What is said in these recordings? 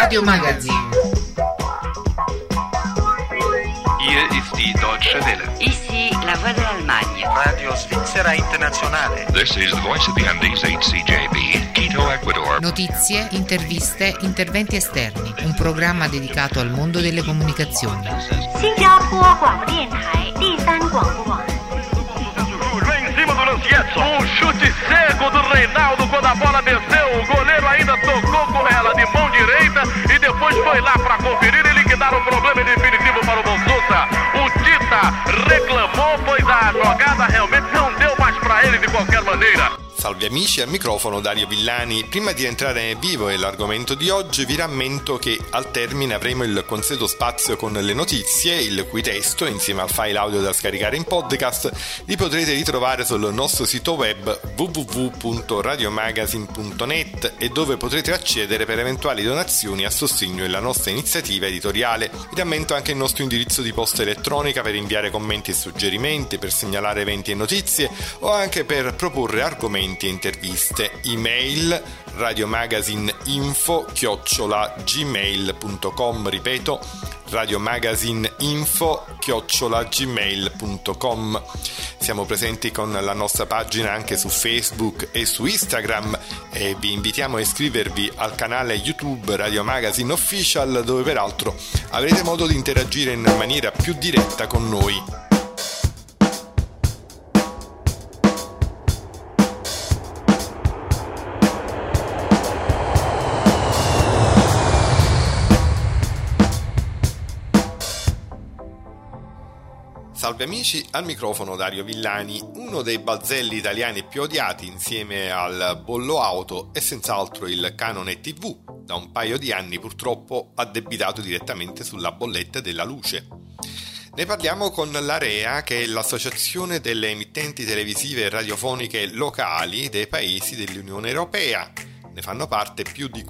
Radio Magazin. Hier ist die Deutsche Welle. Ici la voix de l'Allemagne. Radio Svizzera Internazionale. This is the voice of the Andes HCJB, Quito, Ecuador. Notizie, interviste, interventi esterni. Un programma dedicato al mondo delle comunicazioni. 新加坡广播电台第三广播网。 Em cima do Lancietto, um chute cego do Reinaldo quando a bola desceu, o goleiro ainda tocou com ela de mão direita e depois foi lá para conferir e liquidar o problema definitivo para o Bolsonaro. O Tita reclamou, pois a jogada realmente não deu mais para ele de qualquer maneira. Salve amici, al microfono Dario Villani. Prima di entrare nel vivo e l'argomento di oggi vi rammento che al termine avremo il consueto spazio con le notizie, il cui testo, insieme al file audio da scaricare in podcast, li potrete ritrovare sul nostro sito web www.radiomagazine.net e dove potrete accedere per eventuali donazioni a sostegno della nostra iniziativa editoriale. Vi rammento anche il nostro indirizzo di posta elettronica per inviare commenti e suggerimenti, per segnalare eventi e notizie o anche per proporre argomenti e interviste. Email radiomagazineinfo@gmail.com. ripeto, radiomagazineinfo@gmail.com. Siamo presenti con la nostra pagina anche su Facebook e su Instagram e vi invitiamo a iscrivervi al canale YouTube Radio Magazine Official, dove peraltro avrete modo di interagire in maniera più diretta con noi. Salve amici, al microfono Dario Villani. Uno dei balzelli italiani più odiati insieme al bollo auto è senz'altro il canone TV, da un paio di anni purtroppo addebitato direttamente sulla bolletta della luce. Ne parliamo con l'AREA, che è l'associazione delle emittenti televisive e radiofoniche locali dei paesi dell'Unione Europea. Ne fanno parte più di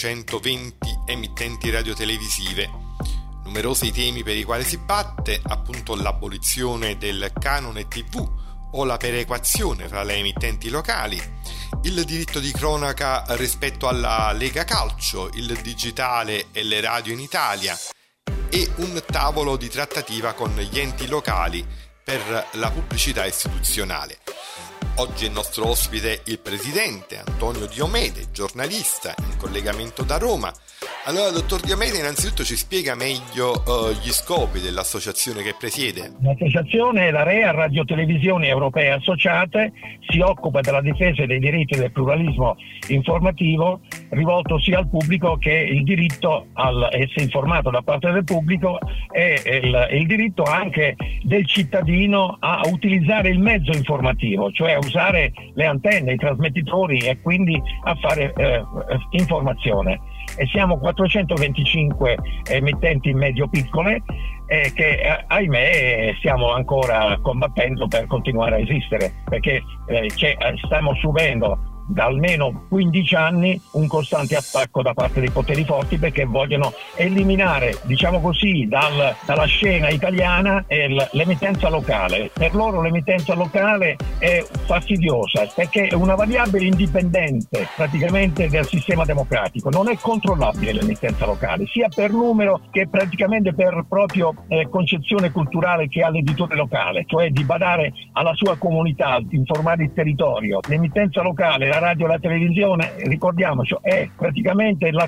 420 emittenti radiotelevisive. Numerosi i temi per i quali si batte, appunto l'abolizione del canone TV o la perequazione fra le emittenti locali, il diritto di cronaca rispetto alla Lega Calcio, il digitale e le radio in Italia e un tavolo di trattativa con gli enti locali per la pubblicità istituzionale. Oggi è nostro ospite il presidente Antonio Diomede, giornalista in collegamento da Roma. Allora, dottor Diomede, innanzitutto ci spiega meglio gli scopi dell'associazione che presiede. L'associazione, l'AREA, Radiotelevisioni Europee Associate, si occupa della difesa dei diritti del pluralismo informativo, rivolto sia al pubblico che il diritto a essere informato da parte del pubblico e il diritto anche del cittadino a utilizzare il mezzo informativo, cioè a usare le antenne, i trasmettitori e quindi a fare informazione. E siamo 425 emittenti medio-piccole che ahimè stiamo ancora combattendo per continuare a esistere, perché stiamo subendo da almeno 15 anni un costante attacco da parte dei poteri forti, perché vogliono eliminare, diciamo così, dalla scena italiana l'emittenza locale. Per loro l'emittenza locale è fastidiosa perché è una variabile indipendente praticamente del sistema democratico, non è controllabile l'emittenza locale, sia per numero che praticamente per proprio concezione culturale che ha l'editore locale, cioè di badare alla sua comunità, di informare il territorio. L'emittenza locale, la radio e la televisione, ricordiamoci, è praticamente è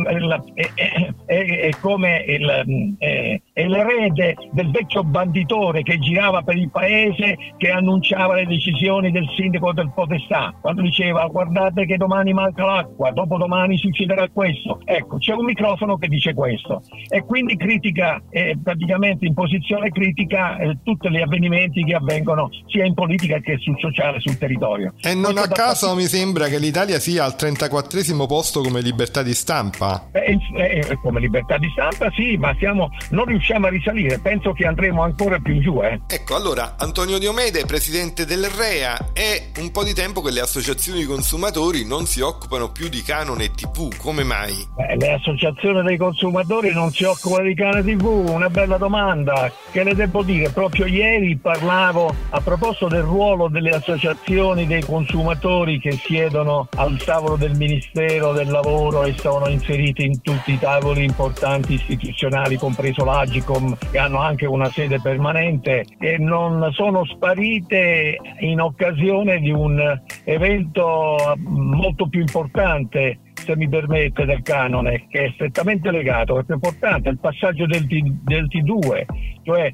come l'erede del vecchio banditore che girava per il paese, che annunciava le decisioni del sindaco del podestà, quando diceva guardate che domani manca l'acqua, dopodomani succederà questo. Ecco, c'è un microfono che dice questo e quindi critica, praticamente in posizione critica tutti gli avvenimenti che avvengono sia in politica che sul sociale, sul territorio. E non a caso mi sembra che l'Italia sia al 34esimo posto come libertà di stampa. Come libertà di stampa sì, ma non riusciamo riusciamo a risalire, penso che andremo ancora più giù. Ecco, allora, Antonio Diomede, presidente del REA, è un po' di tempo che le associazioni di consumatori non si occupano più di canone TV, come mai? Le associazioni dei consumatori non si occupano di canone TV, una bella domanda, che le devo dire, proprio ieri parlavo a proposito del ruolo delle associazioni dei consumatori che siedono al tavolo del Ministero del Lavoro e sono inseriti in tutti i tavoli importanti istituzionali, compreso l'Agicom, che hanno anche una sede permanente, e non sono sparite in occasione di un evento molto più importante, se mi permette, del canone, che è strettamente legato, è più importante, il passaggio del T2, cioè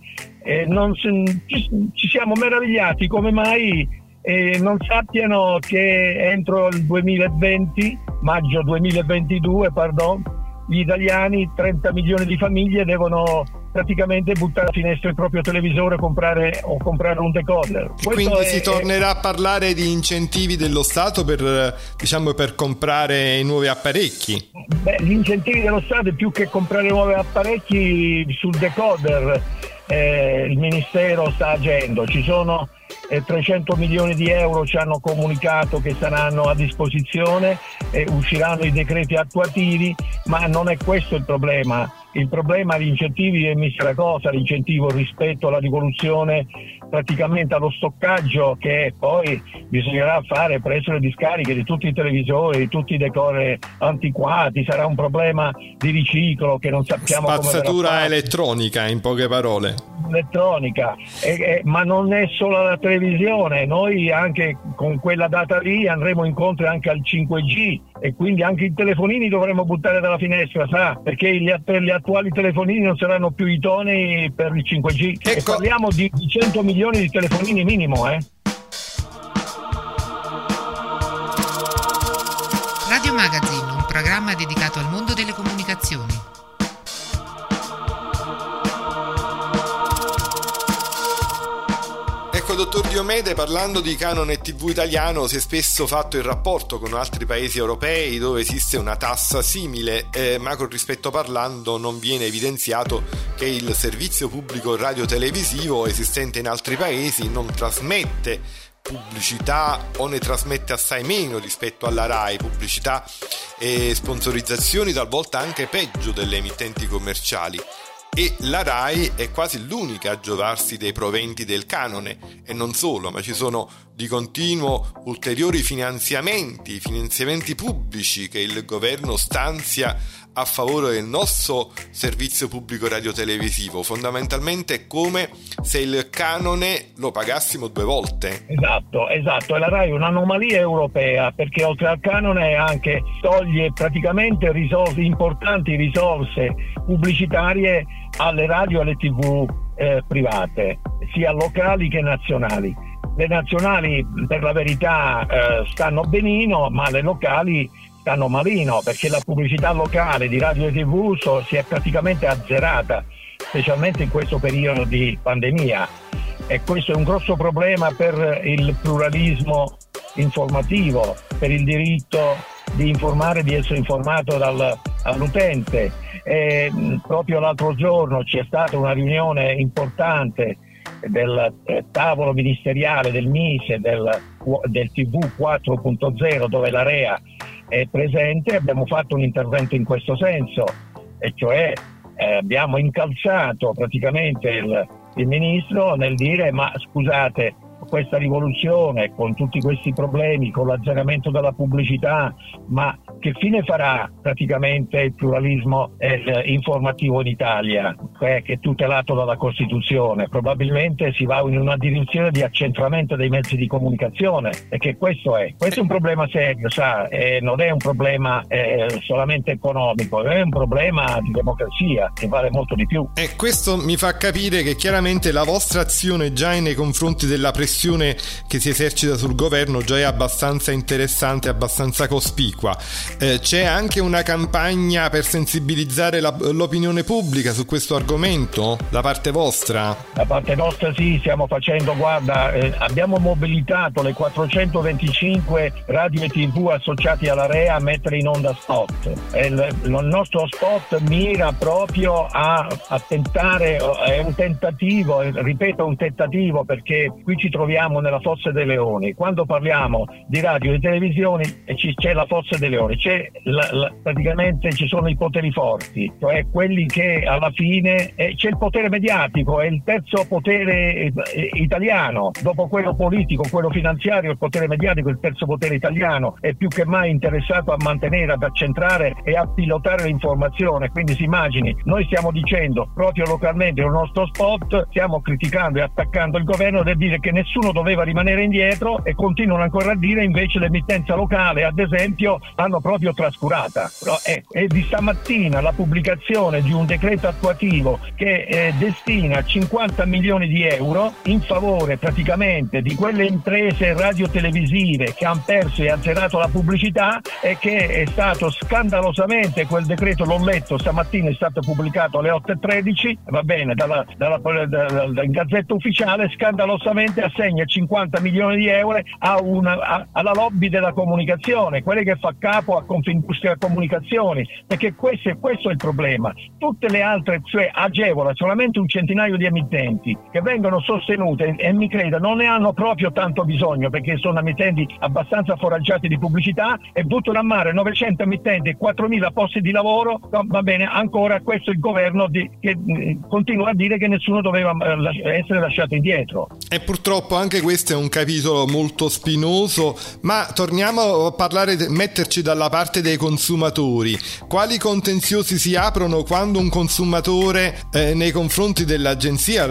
ci siamo meravigliati come mai non sappiano che entro il 2020, maggio 2022, gli italiani, 30 milioni di famiglie, devono praticamente buttare a finestra il proprio televisore o comprare un decoder. Quindi si tornerà a parlare di incentivi dello Stato per comprare nuovi apparecchi? Gli incentivi dello Stato, più che comprare nuovi apparecchi, sul decoder il Ministero sta agendo. Ci sono 300 milioni di euro, ci hanno comunicato che saranno a disposizione, usciranno i decreti attuativi, ma non è questo il problema. Il problema degli incentivi è misera cosa, l'incentivo rispetto alla rivoluzione, praticamente allo stoccaggio che poi bisognerà fare presso le discariche di tutti i televisori, di tutti i decoder antiquati. Sarà un problema di riciclo che non sappiamo come verrà fatto. Spazzatura elettronica, in poche parole. Elettronica, ma non è solo la televisione, noi anche con quella data lì andremo incontro anche al 5G, e quindi anche i telefonini dovremo buttare dalla finestra, perché gli attuali telefonini non saranno più idonei per il 5G. Ecco. E parliamo di 100 milioni di telefonini minimo. Radio Magazine, un programma dedicato al mondo delle comunicazioni. Ecco, dottor Diomede, parlando di canone TV italiano, si è spesso fatto il rapporto con altri paesi europei dove esiste una tassa simile, ma con rispetto parlando non viene evidenziato che il servizio pubblico radiotelevisivo esistente in altri paesi non trasmette pubblicità o ne trasmette assai meno rispetto alla RAI, pubblicità e sponsorizzazioni talvolta anche peggio delle emittenti commerciali. E la RAI è quasi l'unica a giovarsi dei proventi del canone, e non solo, ma ci sono di continuo ulteriori finanziamenti pubblici che il governo stanzia a favore del nostro servizio pubblico radiotelevisivo. Fondamentalmente è come se il canone lo pagassimo 2 volte. Esatto, e la RAI è un'anomalia europea, perché oltre al canone anche toglie praticamente importanti risorse pubblicitarie alle radio e alle TV private, sia locali che nazionali. Le nazionali, per la verità, stanno benino, ma le locali stanno malino, perché la pubblicità locale di radio e TV si è praticamente azzerata, specialmente in questo periodo di pandemia, e questo è un grosso problema per il pluralismo informativo, per il diritto di informare, di essere informato all'utente. Proprio l'altro giorno c'è stata una riunione importante del tavolo ministeriale del MISE del TV 4.0, dove la REA è presente. Abbiamo fatto un intervento in questo senso, e cioè abbiamo incalzato praticamente il ministro nel dire: ma scusate, questa rivoluzione con tutti questi problemi, con l'azzeramento della pubblicità, ma che fine farà praticamente il pluralismo informativo in Italia, che è tutelato dalla Costituzione? Probabilmente si va in una direzione di accentramento dei mezzi di comunicazione, e che questo è un problema serio, non è un problema solamente economico, è un problema di democrazia che vale molto di più. E questo mi fa capire che chiaramente la vostra azione già nei confronti della pressione che si esercita sul governo già è abbastanza interessante, abbastanza cospicua. c'è anche una campagna per sensibilizzare l'opinione pubblica su questo argomento da parte vostra? Da parte nostra sì, stiamo facendo, guarda, abbiamo mobilitato le 425 radio e TV associati alla REA a mettere in onda spot. Il nostro spot mira proprio a tentare, è un tentativo, ripeto un tentativo, perché qui ci troviamo nella fossa dei leoni. Quando parliamo di radio e televisioni c'è la fossa dei leoni, praticamente ci sono i poteri forti, cioè quelli che alla fine c'è il potere mediatico, è il terzo potere italiano, dopo quello politico, quello finanziario, il potere mediatico, il terzo potere italiano è più che mai interessato a mantenere, ad accentrare e a pilotare l'informazione. Quindi si immagini, noi stiamo dicendo proprio localmente nel nostro spot, stiamo criticando e attaccando il governo del dire che nessuno doveva rimanere indietro, e continuano ancora a dire invece l'emittenza locale, ad esempio, l'hanno proprio trascurata. È di stamattina la pubblicazione di un decreto attuativo che destina 50 milioni di euro in favore praticamente di quelle imprese radiotelevisive che hanno perso e azzerato la pubblicità, e che è stato scandalosamente, quel decreto l'ho letto stamattina, è stato pubblicato alle 8:13, va bene, dalla Gazzetta Ufficiale, scandalosamente assegna 50 milioni di euro alla lobby della comunicazione, quelle che fa capo a Confindustria Comunicazioni, perché questo è il problema. Tutte le altre, cioè agevola solamente un centinaio di emittenti che vengono sostenute, e mi creda non ne hanno proprio tanto bisogno, perché sono emittenti abbastanza foraggiati di pubblicità, e buttano a mare 900 emittenti e 4.000 posti di lavoro. No, va bene, ancora questo è il governo che continua a dire che nessuno doveva essere lasciato indietro. E purtroppo anche questo è un capitolo molto spinoso, ma torniamo a parlare, metterci dalla parte dei consumatori. Quali contenziosi si aprono quando un consumatore nei confronti dell'agenzia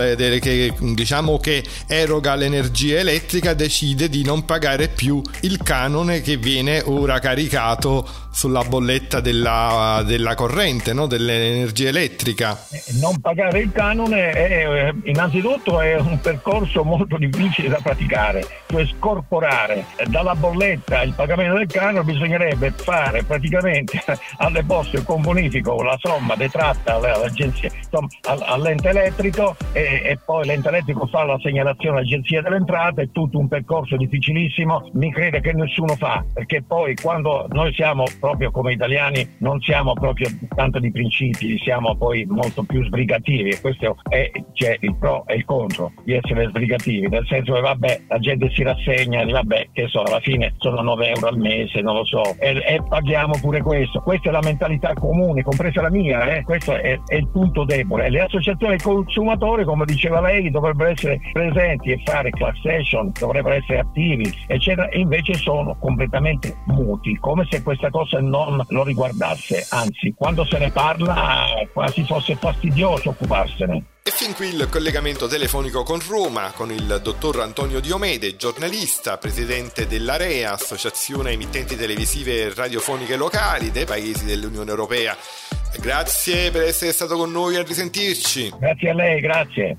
che eroga l'energia elettrica decide di non pagare più il canone che viene ora caricato sulla bolletta della corrente, no? Dell'energia elettrica? Non pagare il canone innanzitutto è un percorso molto difficile da praticare, cioè scorporare dalla bolletta il pagamento del canone. Bisognerebbe fare praticamente alle poste con bonifico la somma detratta all'agenzia, all'ente elettrico, e poi l'ente elettrico fa la segnalazione all'agenzia delle entrate. È tutto un percorso difficilissimo, mi crede che nessuno fa, perché poi quando noi siamo proprio come italiani non siamo proprio tanto di principi, siamo poi molto più sbrigativi, e questo c'è il pro e il contro di essere sbrigativi, nel senso che vabbè, la gente si rassegna, vabbè, che so, alla fine sono 9 euro al mese, non lo so, e paghiamo pure questo. Questa è la mentalità comune, compresa la mia, questo è il punto debole. Le associazioni dei consumatori, come diceva lei, dovrebbero essere presenti e fare class action, dovrebbero essere attivi, eccetera, e invece sono completamente muti, come se questa cosa non lo riguardasse, anzi, quando se ne parla quasi fosse fastidioso occuparsene. E fin qui il collegamento telefonico con Roma, con il dottor Antonio Diomede, giornalista, presidente della REA, Associazione Emittenti Televisive e Radiofoniche Locali dei Paesi dell'Unione Europea. Grazie per essere stato con noi, a risentirci. Grazie a lei, grazie.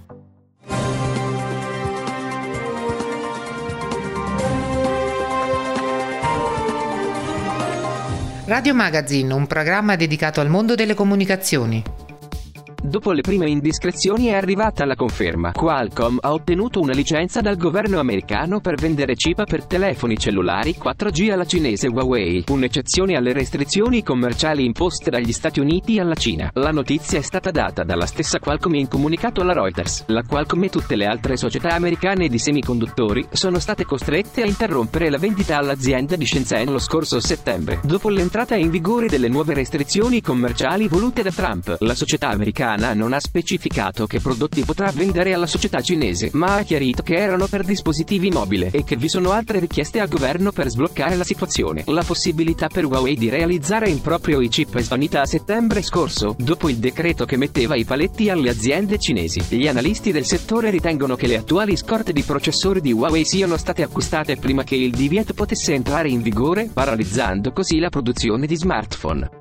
Radio Magazine, un programma dedicato al mondo delle comunicazioni. Dopo le prime indiscrezioni è arrivata la conferma. Qualcomm ha ottenuto una licenza dal governo americano per vendere chip per telefoni cellulari 4G alla cinese Huawei, un'eccezione alle restrizioni commerciali imposte dagli Stati Uniti alla Cina. La notizia è stata data dalla stessa Qualcomm in comunicato alla Reuters. La Qualcomm e tutte le altre società americane di semiconduttori sono state costrette a interrompere la vendita all'azienda di Shenzhen lo scorso settembre, dopo l'entrata in vigore delle nuove restrizioni commerciali volute da Trump. La società americana non ha specificato che prodotti potrà vendere alla società cinese, ma ha chiarito che erano per dispositivi mobili e che vi sono altre richieste al governo per sbloccare la situazione. La possibilità per Huawei di realizzare in proprio i chip è svanita a settembre scorso, dopo il decreto che metteva i paletti alle aziende cinesi. Gli analisti del settore ritengono che le attuali scorte di processori di Huawei siano state acquistate prima che il divieto potesse entrare in vigore, paralizzando così la produzione di smartphone.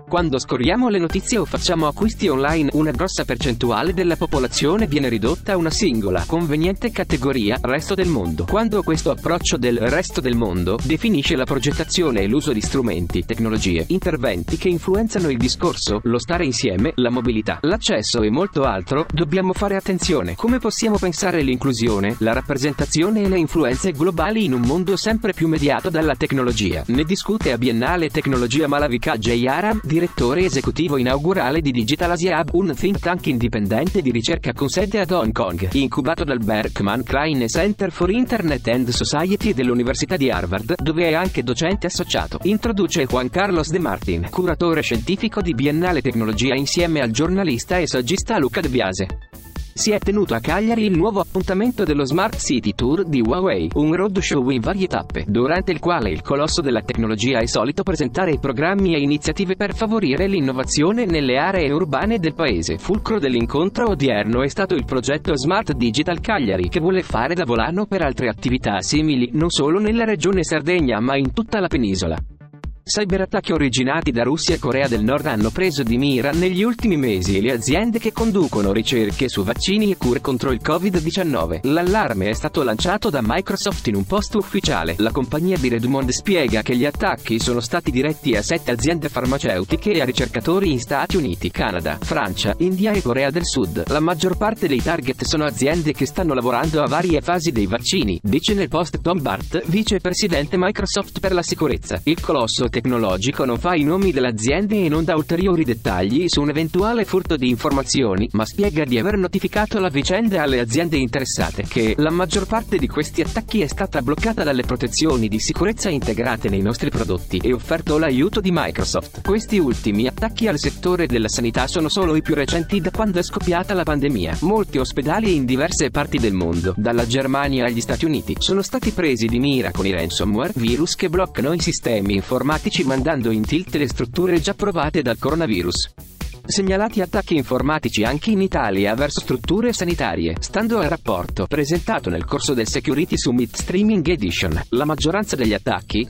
Quando scorriamo le notizie o facciamo acquisti online, una grossa percentuale della popolazione viene ridotta a una singola, conveniente categoria, resto del mondo. Quando questo approccio del resto del mondo definisce la progettazione e l'uso di strumenti, tecnologie, interventi che influenzano il discorso, lo stare insieme, la mobilità, l'accesso e molto altro, dobbiamo fare attenzione. Come possiamo pensare l'inclusione, la rappresentazione e le influenze globali in un mondo sempre più mediato dalla tecnologia? Ne discute a Biennale Tecnologia Malavika Jayaram, direttore esecutivo inaugurale di Digital Asia Hub, un think tank indipendente di ricerca con sede ad Hong Kong, incubato dal Berkman Klein Center for Internet and Society dell'Università di Harvard, dove è anche docente associato. Introduce Juan Carlos De Martin, curatore scientifico di Biennale Tecnologia, insieme al giornalista e saggista Luca De Biase. Si è tenuto a Cagliari il nuovo appuntamento dello Smart City Tour di Huawei, un roadshow in varie tappe, durante il quale il colosso della tecnologia è solito presentare programmi e iniziative per favorire l'innovazione nelle aree urbane del paese. Fulcro dell'incontro odierno è stato il progetto Smart Digital Cagliari, che vuole fare da volano per altre attività simili, non solo nella regione Sardegna ma in tutta la penisola. Cyberattacchi originati da Russia e Corea del Nord hanno preso di mira negli ultimi mesi le aziende che conducono ricerche su vaccini e cure contro il Covid-19. L'allarme è stato lanciato da Microsoft in un post ufficiale. La compagnia di Redmond spiega che gli attacchi sono stati diretti a 7 aziende farmaceutiche e a ricercatori in Stati Uniti, Canada, Francia, India e Corea del Sud. La maggior parte dei target sono aziende che stanno lavorando a varie fasi dei vaccini, dice nel post Tom Bart, vicepresidente Microsoft per la sicurezza. Il colosso tecnologico non fa i nomi delle aziende e non dà ulteriori dettagli su un eventuale furto di informazioni, ma spiega di aver notificato la vicenda alle aziende interessate, che la maggior parte di questi attacchi è stata bloccata dalle protezioni di sicurezza integrate nei nostri prodotti e offerto l'aiuto di Microsoft. Questi ultimi attacchi al settore della sanità sono solo i più recenti da quando è scoppiata la pandemia. Molti ospedali in diverse parti del mondo, dalla Germania agli Stati Uniti, sono stati presi di mira con i ransomware, virus che bloccano i sistemi informatici mandando in tilt le strutture già provate dal coronavirus. Segnalati attacchi informatici anche in Italia verso strutture sanitarie. Stando al rapporto presentato nel corso del Security Summit Streaming Edition, la maggioranza degli attacchi,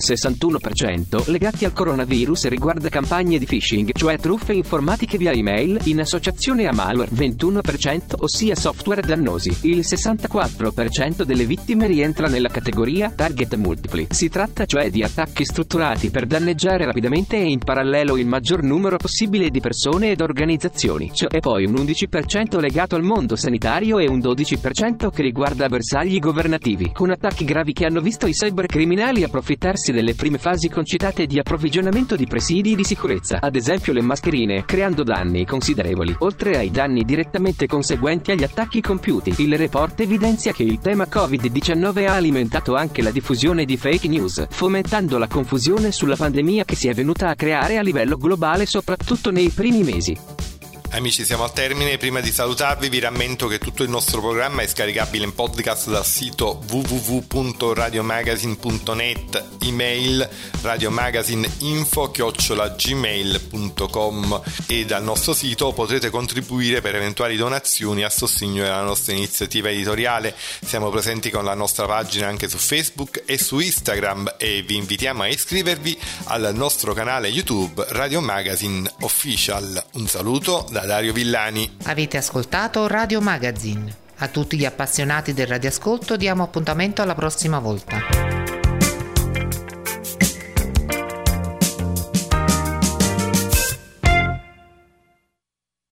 61%, legati al coronavirus riguarda campagne di phishing, cioè truffe informatiche via email, in associazione a malware, 21%, ossia software dannosi. Il 64% delle vittime rientra nella categoria target multipli. Si tratta cioè di attacchi strutturati per danneggiare rapidamente e in parallelo il maggior numero possibile di persone ed organizzazioni. C'è poi un 11% legato al mondo sanitario e un 12% che riguarda bersagli governativi, con attacchi gravi che hanno visto i cybercriminali approfittarsi delle prime fasi concitate di approvvigionamento di presidi di sicurezza, ad esempio le mascherine, creando danni considerevoli. Oltre ai danni direttamente conseguenti agli attacchi compiuti, il report evidenzia che il tema Covid-19 ha alimentato anche la diffusione di fake news, fomentando la confusione sulla pandemia che si è venuta a creare a livello globale soprattutto nei primi mesi. Amici, siamo al termine. Prima di salutarvi vi rammento che tutto il nostro programma è scaricabile in podcast dal sito www.radiomagazine.net, email radiomagazineinfo@gmail.com, e dal nostro sito potrete contribuire per eventuali donazioni a sostegno della nostra iniziativa editoriale. Siamo presenti con la nostra pagina anche su Facebook e su Instagram e vi invitiamo a iscrivervi al nostro canale YouTube Radio Magazine Official. Un saluto da Dario Villani. Avete ascoltato Radio Magazine. A tutti gli appassionati del radioascolto diamo appuntamento alla prossima volta.